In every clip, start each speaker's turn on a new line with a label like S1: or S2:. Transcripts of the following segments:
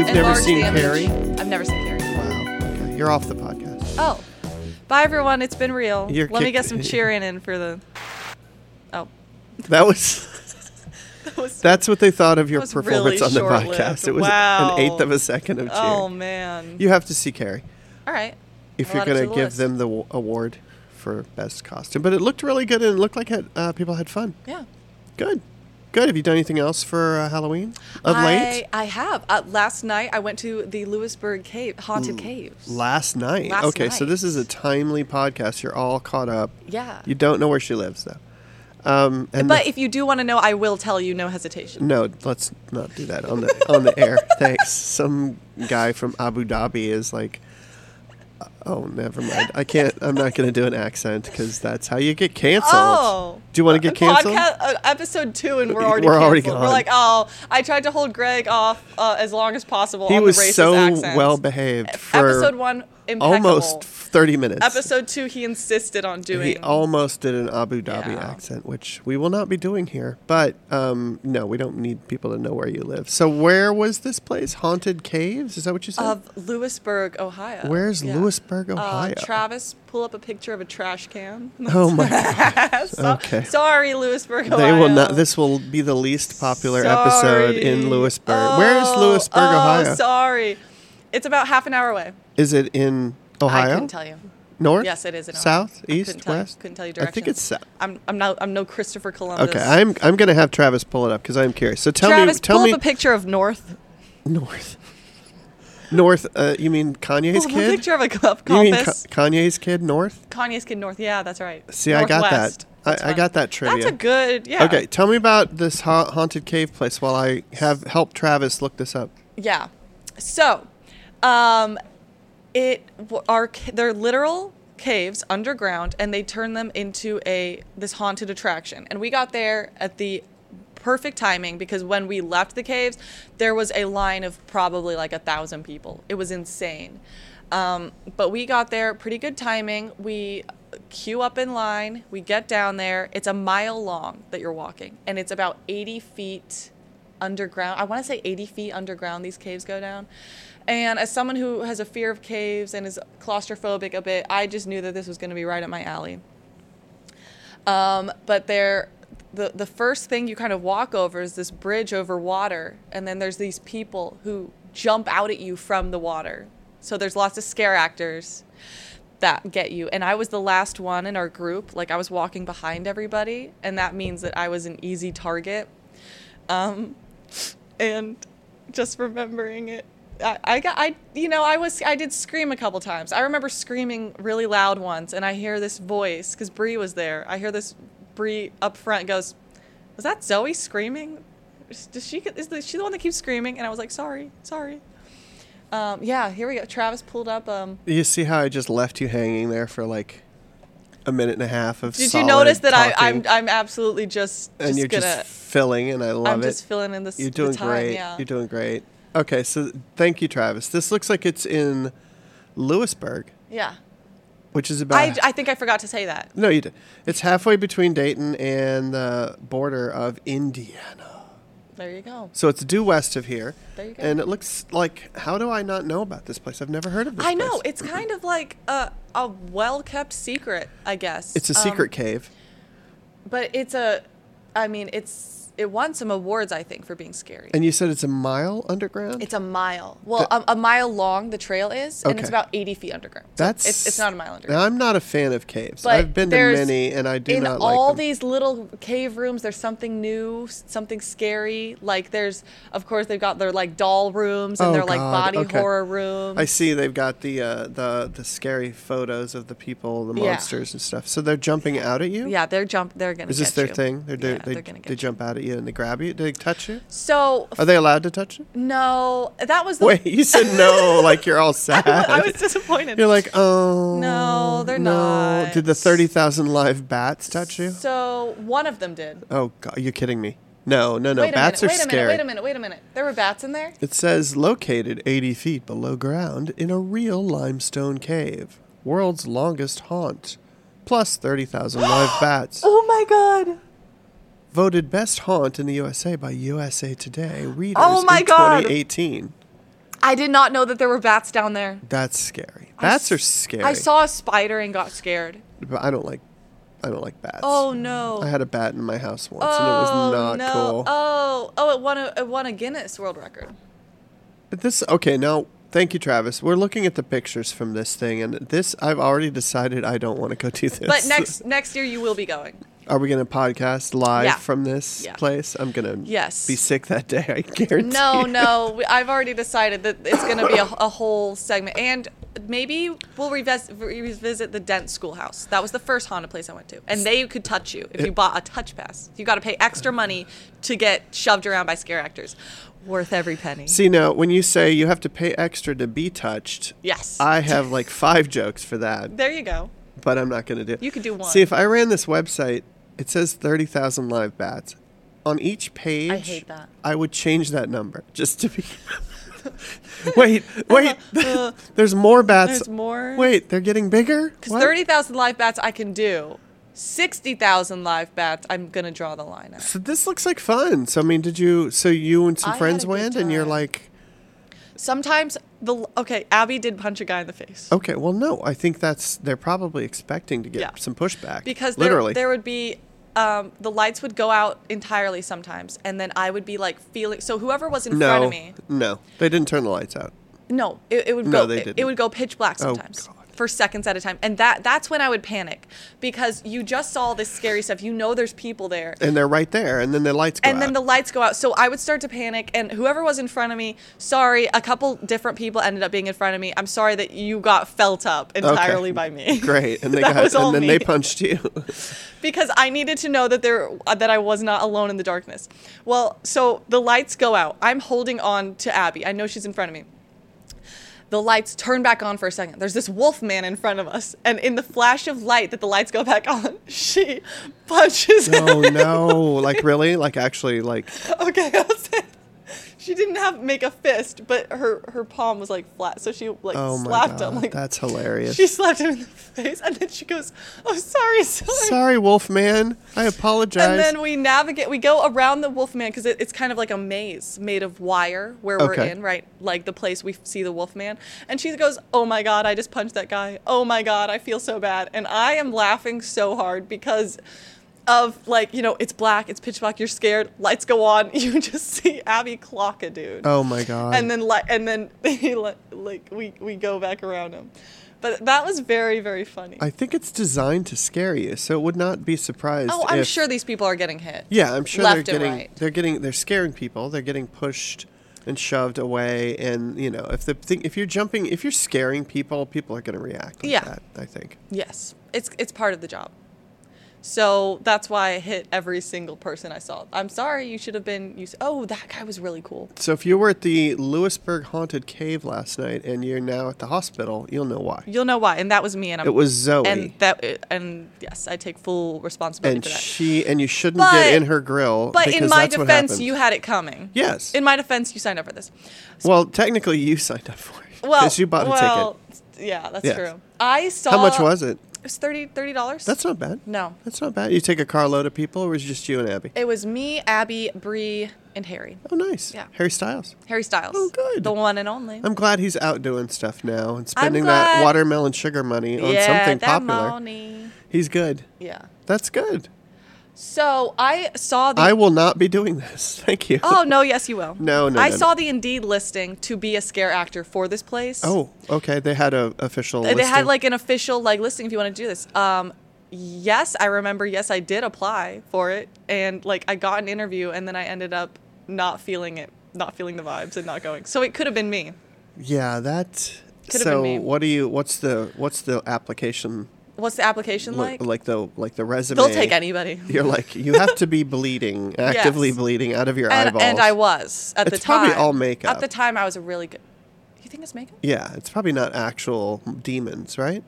S1: You've
S2: and
S1: never
S2: large
S1: seen
S2: damage.
S1: Carrie?
S2: I've never seen Carrie.
S1: Wow. Okay. You're off the podcast.
S2: Oh. Bye, everyone. It's been real.
S1: You're
S2: Let me
S1: kicked-
S2: get some cheering in for the... Oh.
S1: That was... That's what they thought of your
S2: was
S1: performance
S2: really
S1: on the
S2: short-lived.
S1: podcast. It was
S2: Wow.
S1: an eighth of a second of cheer.
S2: Oh, man.
S1: You have to see Carrie
S2: All right.
S1: if
S2: I'll
S1: you're
S2: add it
S1: going
S2: to
S1: to
S2: the
S1: give
S2: list.
S1: them the award for best costume. But it looked really good, and it looked like people had fun.
S2: Yeah.
S1: Good. Good. Have you done anything else for Halloween of late?
S2: I have. Last night, I went to the Lewisburg Haunted Caves.
S1: Last night.
S2: Last
S1: Okay, so
S2: night.
S1: this is a timely podcast. You're all caught up.
S2: Yeah.
S1: You don't know where she lives, though.
S2: But if you do want to know, I will tell you, no hesitation.
S1: No, let's not do that on the air. Thanks. Some guy from Abu Dhabi is like, oh, never mind. I'm not going to do an accent because that's how you get canceled.
S2: Oh.
S1: Do you want to get canceled?
S2: Podcast, episode 2, and we're already
S1: We're
S2: canceled.
S1: already gone.
S2: We're like, oh, I tried to hold Greg off as long as possible
S1: He
S2: on
S1: was
S2: the racist
S1: so
S2: accents.
S1: well behaved for
S2: Episode 1, impeccable.
S1: almost 30 minutes.
S2: Episode 2, he insisted on doing.
S1: He almost did an Abu Dhabi
S2: Yeah.
S1: accent, which we will not be doing here. But no, we don't need people to know where you live. So where was this place? Haunted Caves? Is that what you said?
S2: Of Lewisburg, Ohio.
S1: Where's
S2: Yeah.
S1: Lewisburg, Ohio?
S2: Travis, pull up a picture of a trash can.
S1: Oh my God.
S2: So-
S1: Okay.
S2: Sorry, Lewisburg, Ohio.
S1: They will not. This will be the least popular episode in Lewisburg. Where is Lewisburg, Ohio?
S2: Sorry. It's about half an hour away.
S1: Is it in Ohio?
S2: I couldn't tell you.
S1: North?
S2: Yes, it is in Ohio.
S1: South?
S2: I
S1: East?
S2: couldn't tell you-
S1: West?
S2: couldn't tell you
S1: I think
S2: directions.
S1: it's south.
S2: I'm no Christopher Columbus.
S1: Okay, I'm going to have Travis pull it up because I'm curious. So tell
S2: Travis, pull
S1: me
S2: up a picture of North.
S1: North. North. You mean Kanye's
S2: Pull up a
S1: kid?
S2: picture of a compass.
S1: You mean Kanye's kid, North?
S2: Kanye's kid North. Yeah, that's right.
S1: See, I got
S2: Northwest.
S1: that.
S2: That's
S1: I
S2: fine.
S1: got that trivia.
S2: That's a good. Yeah.
S1: Okay, tell me about this haunted cave place while I have helped Travis look this up.
S2: Yeah. So, they're literal caves underground, and they turn them into this haunted attraction. And we got there at the perfect timing because when we left the caves, there was a line of probably like 1,000 people. It was insane. But we got there pretty good timing. We queue up in line. We get down there. It's a mile long that you're walking, and it's about 80 feet underground. I want to say 80 feet underground these caves go down. And as someone who has a fear of caves and is claustrophobic a bit, I just knew that this was going to be right up my alley. But the first thing you kind of walk over is this bridge over water, and then there's these people who jump out at you from the water. So there's lots of scare actors that get you. And I was the last one in our group. Like, I was walking behind everybody, and that means that I was an easy target. And just remembering it, I did scream a couple times. I remember screaming really loud once, and I hear this voice, because Bree was there. I hear this Bree up front goes, "Was that Zoe screaming? Is she the one that keeps screaming?" And I was like, sorry. Yeah, here we go. Travis pulled up.
S1: You see how I just left you hanging there for like a minute and a half of
S2: Did
S1: solid
S2: you notice that
S1: talking,
S2: I'm absolutely just
S1: and you're
S2: gonna.
S1: just filling, and I love
S2: I'm
S1: it.
S2: just filling in this.
S1: You're doing
S2: the time,
S1: great.
S2: Yeah.
S1: You're doing great. Okay, so thank you, Travis. This looks like it's in Lewisburg,
S2: Yeah.
S1: which is about.
S2: I think I forgot to say that.
S1: No, you did. It's halfway between Dayton and the border of Indiana.
S2: There you go.
S1: So it's due west of here.
S2: There you go.
S1: And it looks like, how do I not know about this place? I've never heard of this
S2: I
S1: place.
S2: know. It's kind of like a well-kept secret, I guess.
S1: It's a secret cave.
S2: But it won some awards, I think, for being scary.
S1: And you said it's a mile underground?
S2: It's a mile. Well, a mile long the trail is, and it's
S1: Okay.
S2: about 80 feet underground. So
S1: That's
S2: it's not a mile underground.
S1: Now, I'm not a fan of caves.
S2: But
S1: I've been to
S2: there's-
S1: many, and I do
S2: in
S1: not like
S2: all
S1: them.
S2: these little cave rooms, there's something new, something scary. Like of course, they've got their like doll rooms and
S1: Oh,
S2: their like
S1: God.
S2: body
S1: Okay.
S2: horror rooms.
S1: I see they've got the scary photos of the people, the
S2: Yeah.
S1: monsters and stuff. So they're jumping out at you?
S2: Yeah, they're gonna.
S1: Is this
S2: get
S1: their
S2: you.
S1: thing? They're
S2: They're gonna get
S1: they
S2: you.
S1: jump out at you and they grab you? Do they touch you?
S2: So
S1: Are they allowed to touch you?
S2: no, that was the.
S1: Wait, you said no, like you're all sad.
S2: I was disappointed.
S1: You're like, oh.
S2: No, they're
S1: no.
S2: not.
S1: Did the 30,000 live bats touch you?
S2: So one of them did.
S1: Oh, God, you're kidding me. No.
S2: Wait
S1: Bats
S2: a
S1: are
S2: minute,
S1: scary.
S2: Wait a minute. There were bats in there?
S1: It says located 80 feet below ground in a real limestone cave. World's longest haunt. Plus 30,000 live bats.
S2: Oh my god.
S1: Voted best haunt in the USA by USA Today readers
S2: Oh my
S1: in
S2: God.
S1: 2018.
S2: I did not know that there were bats down there.
S1: That's scary. Bats are scary.
S2: I saw a spider and got scared.
S1: But I don't like bats.
S2: Oh no.
S1: I had a bat in my house once, and it was not cool.
S2: It won a Guinness World Record.
S1: Okay, now thank you, Travis. We're looking at the pictures from this thing, and this I've already decided I don't want to go do this.
S2: But next year you will be going.
S1: Are we going to podcast live from this
S2: Yeah.
S1: place? I'm going to
S2: Yes.
S1: be sick that day, I guarantee.
S2: No. I've already decided that it's going to be a whole segment. And maybe we'll revisit the Dent Schoolhouse. That was the first haunted place I went to. And they could touch you if you bought a touch pass. You got to pay extra money to get shoved around by scare actors. Worth every penny.
S1: See, now, when you say you have to pay extra to be touched,
S2: Yes.
S1: I have like 5 jokes for that,
S2: There you go.
S1: but I'm not going to do it.
S2: You could do one.
S1: See, if I ran this website, it says 30,000 live bats. On each page,
S2: I hate that.
S1: I would change that number just to be... Wait. There's more bats.
S2: There's more?
S1: Wait, they're getting bigger?
S2: Because
S1: What?
S2: 30,000 live bats I can do. 60,000 live bats, I'm going to draw the line at.
S1: So this looks like fun. So, I mean, you and some
S2: I
S1: friends
S2: had a good
S1: went, and you're
S2: time.
S1: like...
S2: Sometimes, Abby did punch a guy in the face.
S1: Okay, well, no, I think they're probably expecting to get
S2: Yeah.
S1: some pushback.
S2: Because
S1: literally.
S2: there would be, the lights would go out entirely sometimes, and then I would be like feeling, so whoever was in front of me.
S1: No, they didn't turn the lights out.
S2: No, it would
S1: No,
S2: go.
S1: they
S2: It
S1: didn't.
S2: would go pitch black
S1: Oh,
S2: sometimes
S1: God.
S2: for seconds at a time, and that's when I would panic because you just saw this scary stuff. You know, there's people there,
S1: And they're right there, and then the lights go out.
S2: and then the lights go out. So I would start to panic, and whoever was in front of me, sorry, a couple different people ended up being in front of me. I'm sorry that you got felt up entirely by me.
S1: Great, and
S2: That was all
S1: then
S2: me.
S1: they punched you.
S2: Because I needed to know that I was not alone in the darkness. Well, so the lights go out. I'm holding on to Abby. I know she's in front of me. The lights turn back on for a second. There's this wolf man in front of us. And in the flash of light that the lights go back on, she punches him.
S1: Oh no! Like really? Like actually? Like
S2: Okay, I'll say she didn't make a fist, but her palm was like flat. So she like
S1: oh my
S2: slapped
S1: god,
S2: him. Like
S1: that's hilarious.
S2: she slapped him in the face, and then she goes, "Oh, sorry."
S1: Sorry, Wolfman. I apologize.
S2: And then we go around the Wolfman because it's kind of like a maze made of wire where we're
S1: Okay.
S2: in, right? Like the place we see the Wolfman. And she goes, "Oh my God, I just punched that guy. Oh my God, I feel so bad." And I am laughing so hard because of like, it's black, it's pitch black, you're scared, lights go on, you just see Abby clock a dude.
S1: Oh my god.
S2: And then we go back around him. But that was very, very funny.
S1: I think it's designed to scare you, so it would not be surprised.
S2: Oh, I'm
S1: if-
S2: sure these people are getting hit.
S1: Yeah, I'm sure
S2: left
S1: they're
S2: and
S1: getting
S2: right.
S1: they're scaring people. They're getting pushed and shoved away, and if you're scaring people, people are going to react like
S2: Yeah.
S1: that, I think.
S2: Yes, it's part of the job. So that's why I hit every single person I saw. I'm sorry, you should have been. Oh, that guy was really cool.
S1: So if you were at the Lewisburg Haunted Cave last night and you're now at the hospital, you'll know why.
S2: You'll know why, and that was me. And
S1: It was Zoe.
S2: and yes, I take full responsibility
S1: And
S2: for that.
S1: and you shouldn't
S2: But-
S1: get in her grill.
S2: But in
S1: because
S2: my
S1: that's what
S2: defense,
S1: happened.
S2: you had it coming.
S1: Yes.
S2: In my defense, you signed up for this.
S1: Well, technically, you signed up for it
S2: Well,
S1: because you bought a ticket.
S2: Yeah, that's
S1: Yes.
S2: true. I saw.
S1: How much was it?
S2: It was $30.
S1: That's not bad.
S2: No.
S1: That's not bad. You take a carload of people, or was it just you and Abby?
S2: It was me, Abby, Bree, and Harry.
S1: Oh, nice.
S2: Yeah.
S1: Harry Styles.
S2: Harry Styles.
S1: Oh, good.
S2: The one and only.
S1: I'm glad he's out doing stuff now and
S2: I'm
S1: spending that
S2: glad-
S1: watermelon sugar money on something
S2: that
S1: popular.
S2: money.
S1: He's good.
S2: Yeah.
S1: That's good.
S2: So I saw the.
S1: I will not be doing this. Thank you.
S2: Oh no! Yes, you will.
S1: No,
S2: I
S1: no.
S2: saw the Indeed listing to be a scare actor for this place.
S1: Oh, okay. They had a official
S2: They
S1: listing.
S2: had like an official listing if you want to do this. Yes, I remember. Yes, I did apply for it, and I got an interview, and then I ended up not feeling it, not feeling the vibes, and not going. So it could have been me.
S1: Yeah, that.
S2: Could've
S1: So
S2: been me.
S1: What's the application
S2: What's the application like?
S1: like the resume?
S2: They'll take anybody.
S1: You're like, you have to be bleeding, actively
S2: Yes.
S1: bleeding out of your
S2: And,
S1: eyeballs.
S2: and I was at the
S1: It's
S2: time.
S1: probably all makeup.
S2: At the time, I was a really good. You think it's makeup?
S1: Yeah, it's probably not actual demons, right?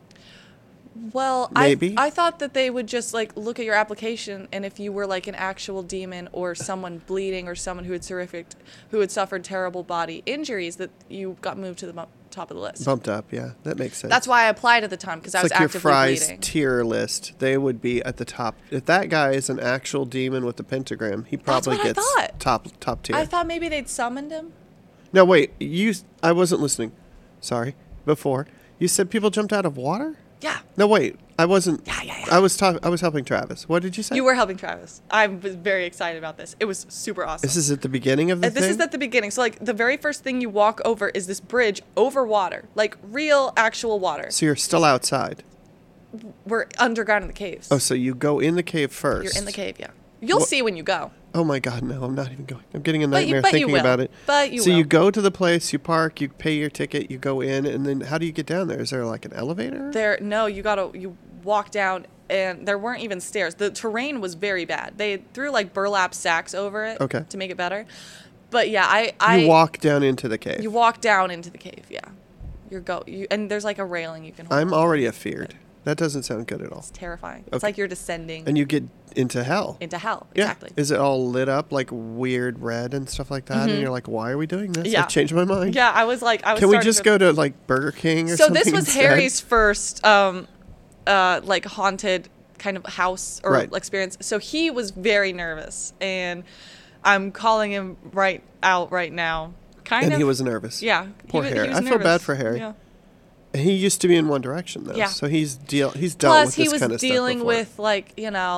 S2: Well,
S1: Maybe.
S2: I thought that they would just look at your application, and if you were an actual demon or someone bleeding or someone who had suffered terrible body injuries, that you got moved to the top of the list.
S1: Bumped up, yeah, that makes sense.
S2: That's why I applied at the time, because I was
S1: It's like your
S2: actively
S1: Fry's
S2: bleeding.
S1: tier list. They would be at the top. If that guy is an actual demon with the pentagram, he probably
S2: what I
S1: gets
S2: thought.
S1: top tier.
S2: I thought maybe they'd summoned him.
S1: No, wait. I wasn't listening. Sorry. Before you said people jumped out of water.
S2: Yeah.
S1: No, wait. I wasn't.
S2: Yeah.
S1: I was helping Travis. What did you say?
S2: You were helping Travis. I was very excited about this. It was super awesome.
S1: This is at the beginning of the thing?
S2: This is at the beginning. So, like, the very first thing you walk over is this bridge over water. Like, real, actual water.
S1: So you're still outside.
S2: We're underground in the caves.
S1: Oh, so you go in the cave first.
S2: You're in the cave, yeah. You'll see when you go.
S1: Oh, my God, no. I'm not even going. I'm getting a
S2: But
S1: nightmare
S2: you
S1: thinking
S2: will.
S1: about it.
S2: But you
S1: So
S2: will.
S1: you go to the place, you park, you pay your ticket, you go in, and then how do you get down there? Is there, like, an elevator?
S2: No, you walk down, and there weren't even stairs. The terrain was very bad. They threw, like, burlap sacks over it
S1: Okay.
S2: to make it better. But, yeah,
S1: You walk down into the cave.
S2: You walk down into the cave, yeah. And there's, like, a railing you can hold.
S1: I'm already afeared. That doesn't sound good at all.
S2: It's terrifying.
S1: Okay.
S2: It's like you're descending
S1: And you get into hell.
S2: into hell.
S1: Yeah.
S2: Exactly.
S1: Is it all lit up like weird red and stuff like that? And you're like, why are we doing this?
S2: Yeah.
S1: I changed my mind.
S2: Yeah, I was
S1: Can we just go to like Burger King or
S2: So
S1: something?
S2: this was
S1: instead?
S2: Harry's first like haunted kind of house or
S1: Right.
S2: experience. So he was very nervous, and I'm calling him right now.
S1: And he was nervous.
S2: Yeah.
S1: Poor
S2: he
S1: Harry.
S2: was
S1: I feel bad
S2: nervous.
S1: for Harry.
S2: Yeah.
S1: He used to be in One Direction though.
S2: Yeah.
S1: So he's dealt
S2: Plus,
S1: with this
S2: he was
S1: kind of
S2: dealing
S1: stuff before.
S2: with like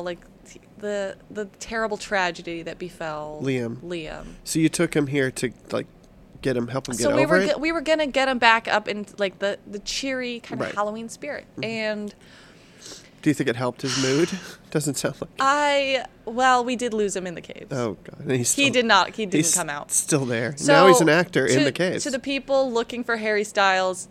S2: the terrible tragedy that befell
S1: Liam. So you took him here to like help him get
S2: So
S1: over it?
S2: we were gonna get him back up in like the cheery kind of
S1: Right.
S2: Halloween spirit, and
S1: Do you think it helped his mood? Doesn't sound like.
S2: we did lose him in the caves.
S1: Oh God. And he's
S2: He
S1: still,
S2: didn't
S1: he's
S2: come out.
S1: Still there.
S2: So
S1: now he's an actor in
S2: to-
S1: the caves.
S2: To the people looking for Harry Styles,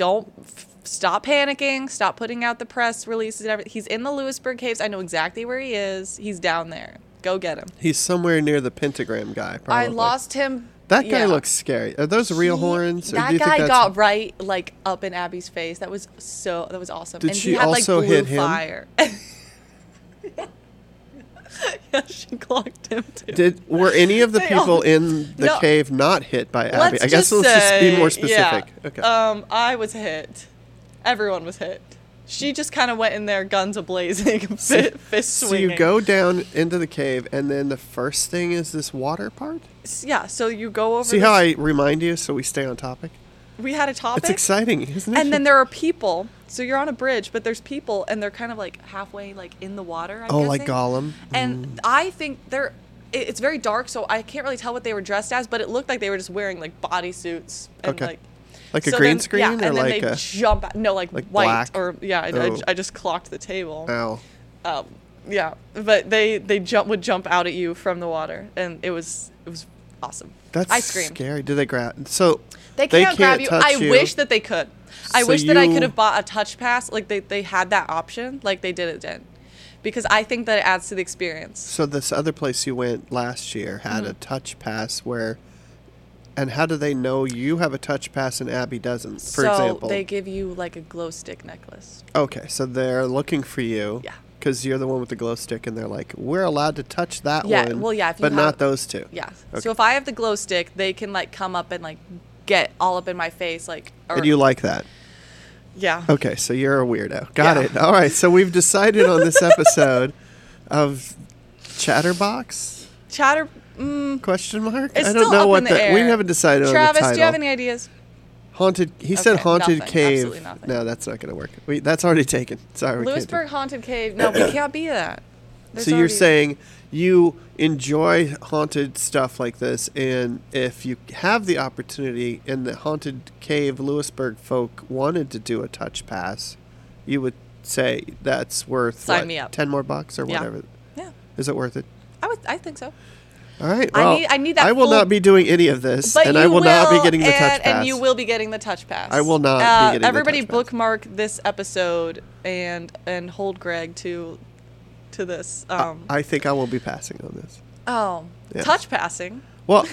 S2: stop panicking, stop putting out the press releases and everything. He's in the Lewisburg Caves. I know exactly where he is. He's down there. Go get him.
S1: He's somewhere near the pentagram guy. Probably.
S2: I lost him.
S1: That guy
S2: yeah.
S1: looks scary. Are those real horns? Or
S2: That
S1: do you think
S2: guy
S1: that's...
S2: got right like up in Abby's face. That was awesome.
S1: Did
S2: and
S1: she
S2: he had,
S1: also
S2: like, blue
S1: hit him?
S2: fire. Yeah, she clocked him too.
S1: Were any of the
S2: They
S1: people
S2: all-
S1: in the
S2: No.
S1: cave not hit by Abby?
S2: Let's
S1: I guess
S2: just
S1: let's just be more
S2: say,
S1: specific.
S2: yeah.
S1: Okay.
S2: I was hit. Everyone was hit. She just kind of went in there, guns a-blazing, fist
S1: So
S2: swinging.
S1: you go down into the cave, and then the first thing is this water part?
S2: Yeah, so you go over.
S1: See how I remind you so we stay on topic?
S2: We had a topic.
S1: It's exciting, isn't it?
S2: And then there are people. So you're on a bridge, but there's people, and they're kind of like halfway like in the water. I'm
S1: like
S2: guessing.
S1: Gollum.
S2: And I think it's very dark, so I can't really tell what they were dressed as, but it looked like they were just wearing like bodysuits and
S1: Okay.
S2: like.
S1: Like a
S2: so
S1: green
S2: then-
S1: screen
S2: yeah,
S1: or
S2: and then
S1: like
S2: they
S1: a...
S2: jump out, no, like white
S1: black?
S2: or yeah.
S1: Oh.
S2: I just clocked the table.
S1: Ow.
S2: Yeah, but they would jump out at you from the water, and it was awesome.
S1: That's
S2: I screamed.
S1: scary. Do they grab... So
S2: They can't grab you.
S1: touch
S2: I wish that they could. I
S1: So
S2: wish that I
S1: you-
S2: could have bought a touch pass. Like they had that option. Like they didn't. Because I think that it adds to the experience.
S1: So this other place you went last year had a touch pass where... And how do they know you have a touch pass and Abby doesn't, for example?
S2: So they give you like a glow stick necklace.
S1: Okay, so they're looking for you.
S2: Yeah.
S1: Because you're the one with the glow stick, and they're like, we're allowed to touch that
S2: Yeah,
S1: one.
S2: well, yeah, if you
S1: but
S2: have-
S1: not those two.
S2: Yeah.
S1: Okay.
S2: So if I have the glow stick, they can like come up and like get all up in my face, like.
S1: And you like that?
S2: Yeah.
S1: Okay, so you're a weirdo. Got
S2: Yeah.
S1: it. All right, so we've decided on this episode of Chatterbox?
S2: Chatter.
S1: Question mark?
S2: It's
S1: I don't
S2: still
S1: know
S2: up
S1: what
S2: in the air.
S1: we haven't decided on the
S2: Travis,
S1: title.
S2: do you have any ideas?
S1: Haunted. He said
S2: Okay,
S1: haunted
S2: nothing.
S1: cave.
S2: Absolutely nothing.
S1: No, that's not going to work. That's already taken. Sorry, we can't do
S2: Lewisburg Haunted Cave. No, we can't be that. There's
S1: So you're
S2: already-
S1: saying you enjoy haunted stuff like this, and if you have the opportunity and the haunted cave Lewisburg folk wanted to do a touch pass, you would say that's worth
S2: Sign me up.
S1: 10 more bucks or
S2: Yeah.
S1: whatever.
S2: Yeah.
S1: Is it worth it?
S2: I think so.
S1: All right.
S2: I
S1: Well,
S2: need that
S1: I will
S2: full-
S1: not be doing any of this,
S2: But
S1: and
S2: you
S1: I will not be getting the touch
S2: and,
S1: pass.
S2: And you will be getting the touch pass.
S1: I will not be getting the
S2: everybody
S1: touch pass.
S2: bookmark this episode and hold Greg to this.
S1: I think I will be passing on this.
S2: Yes. Touch passing.
S1: Well,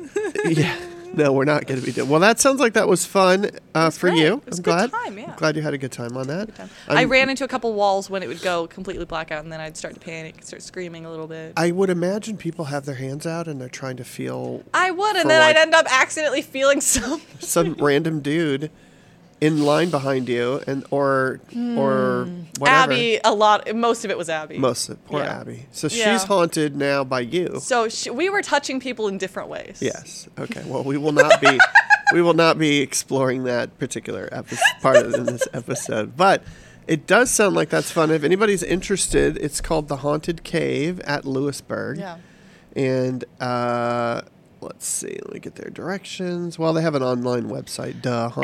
S1: yeah. No, we're not going to be doing. Well, that sounds like that was fun for
S2: great.
S1: you.
S2: It was
S1: I'm
S2: a good
S1: glad.
S2: time, yeah.
S1: I'm glad you had a good time on that.
S2: I ran into a couple walls when it would go completely blackout, and then I'd start to panic, start screaming a little bit.
S1: I would imagine people have their hands out and they're trying to feel
S2: I would, and
S1: for
S2: then
S1: like-
S2: I'd end up accidentally feeling some.
S1: some random dude in line behind you, and or whatever.
S2: Abby, most of it was Abby.
S1: Poor
S2: Yeah.
S1: Abby. So
S2: Yeah.
S1: she's haunted now by you.
S2: So we were touching people in different ways.
S1: Yes. Okay. Well, we will not be we will not be exploring that particular part of in this episode, but it does sound like that's fun. If anybody's interested, it's called the Haunted Cave at Lewisburg.
S2: Yeah.
S1: And let's see. Let me get their directions. Well, they have an online website,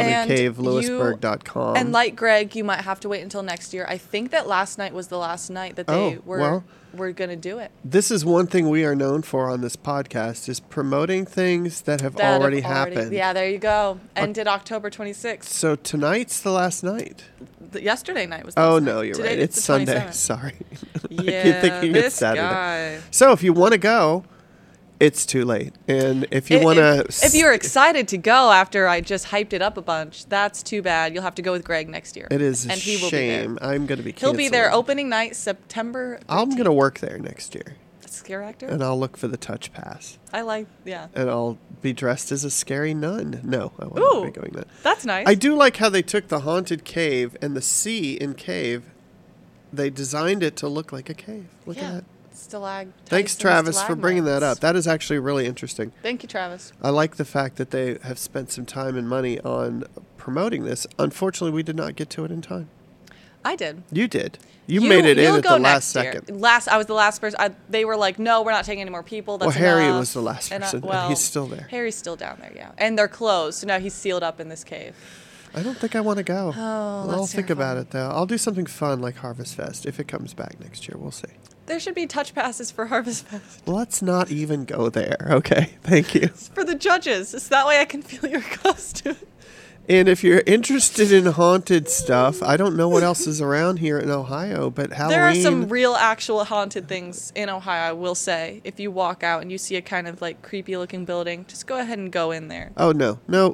S1: hauntedcavelewisburg.com.
S2: And like Greg, you might have to wait until next year. I think that last night was the last night that they were going to do it.
S1: This is one thing we are known for on this podcast is promoting things that have already happened.
S2: Yeah, there you go. Ended October 26th.
S1: So tonight's the last night.
S2: Yesterday night was the last night.
S1: No, you're
S2: Today
S1: right. It's
S2: the
S1: Sunday.
S2: 27th.
S1: Sorry.
S2: Yeah,
S1: I keep thinking it's
S2: this
S1: Saturday.
S2: guy.
S1: So if you want to go, it's too late. And if you want to...
S2: If you're excited to go after I just hyped it up a bunch, that's too bad. You'll have to go with Greg next year.
S1: It is a
S2: and he will
S1: shame.
S2: Be there.
S1: I'm going to be
S2: He'll be there
S1: canceling.
S2: opening night, September 13th.
S1: I'm going to work there next year.
S2: Scare actor?
S1: And I'll look for the touch pass.
S2: Yeah.
S1: And I'll be dressed as a scary nun. No, I won't
S2: Ooh,
S1: be going that.
S2: That's nice.
S1: I do like how they took the haunted cave and the C in cave. They designed it to look like a cave. Look at that. Thanks, Travis, for bringing that up. That is actually really interesting.
S2: Thank you, Travis.
S1: I like the fact that they have spent some time and money on promoting this. Unfortunately, we did not get to it in time.
S2: I did.
S1: You did. You made it in
S2: you'll
S1: at
S2: go
S1: the last
S2: next year.
S1: second.
S2: I was the last person. They were like, no, we're not taking any more people. That's
S1: Well, Harry
S2: enough.
S1: was the last person, and he's still there.
S2: Harry's still down there, yeah. And they're closed, so now he's sealed up in this cave.
S1: I don't think I want to go.
S2: Oh,
S1: I'll
S2: that's
S1: think about
S2: terrifying.
S1: it, though. I'll do something fun like Harvest Fest if it comes back next year. We'll see.
S2: There should be touch passes for Harvest Fest.
S1: Let's not even go there, okay? Thank you.
S2: It's for the judges. So that way I can feel your costume.
S1: And if you're interested in haunted stuff, I don't know what else is around here in Ohio, but Halloween...
S2: There are some real, actual haunted things in Ohio, I will say. If you walk out and you see a kind of, like, creepy-looking building, just go ahead and go in there.
S1: Oh, no. No.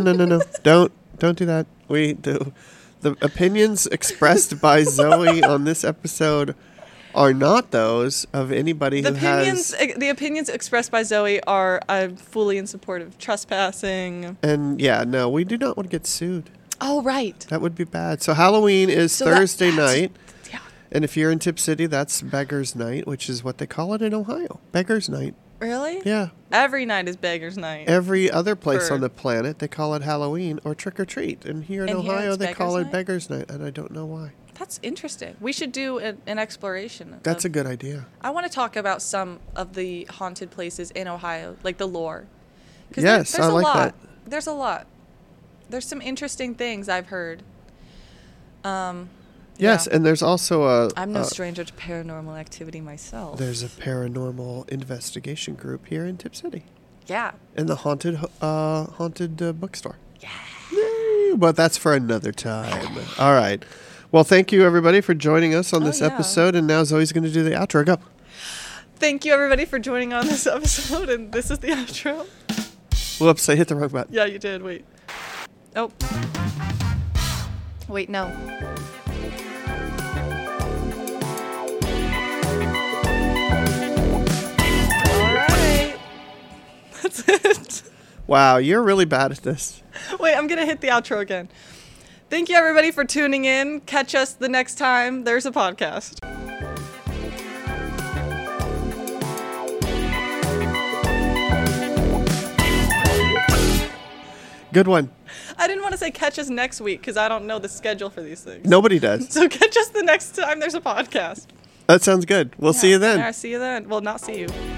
S1: Don't do that. We do. The opinions expressed by Zoe on this episode are not those of anybody who has...
S2: The opinions expressed by Zoe are, I'm fully in support of trespassing.
S1: And, yeah, no, we do not want to get sued.
S2: Oh, right.
S1: That would be bad. So Halloween is Thursday night.
S2: Yeah.
S1: And if you're in Tip City, that's Beggar's Night, which is what they call it in Ohio. Beggar's Night.
S2: Really?
S1: Yeah.
S2: Every night is Beggar's Night.
S1: Every other place on the planet, they call it Halloween or Trick or Treat. And here in Ohio, they call it Beggar's Night, and I don't know why.
S2: That's interesting. We should do an exploration.
S1: That's a good idea.
S2: I want to talk about some of the haunted places in Ohio, like the lore.
S1: Yes, I like that.
S2: There's a lot. There's some interesting things I've heard.
S1: Yes, and there's also
S2: I'm no stranger to paranormal activity myself.
S1: There's a paranormal investigation group here in Tip City.
S2: Yeah.
S1: In the haunted bookstore. Yeah. Yay, but that's for another time. All right. Well, thank you, everybody, for joining us on this episode. And now Zoe's going to do the outro. Go.
S2: Thank you, everybody, for joining on this episode. And this is the outro.
S1: Whoops, I hit the wrong button.
S2: Yeah, you did. Wait. Oh. Wait, no. All right. That's it.
S1: Wow, you're really bad at this.
S2: Wait, I'm going to hit the outro again. Thank you, everybody, for tuning in. Catch us the next time there's a podcast.
S1: Good one.
S2: I didn't want to say catch us next week because I don't know the schedule for these things.
S1: Nobody does.
S2: So catch us the next time there's a podcast.
S1: That sounds good. We'll see you then.
S2: Yeah, see you then. Well, not see you.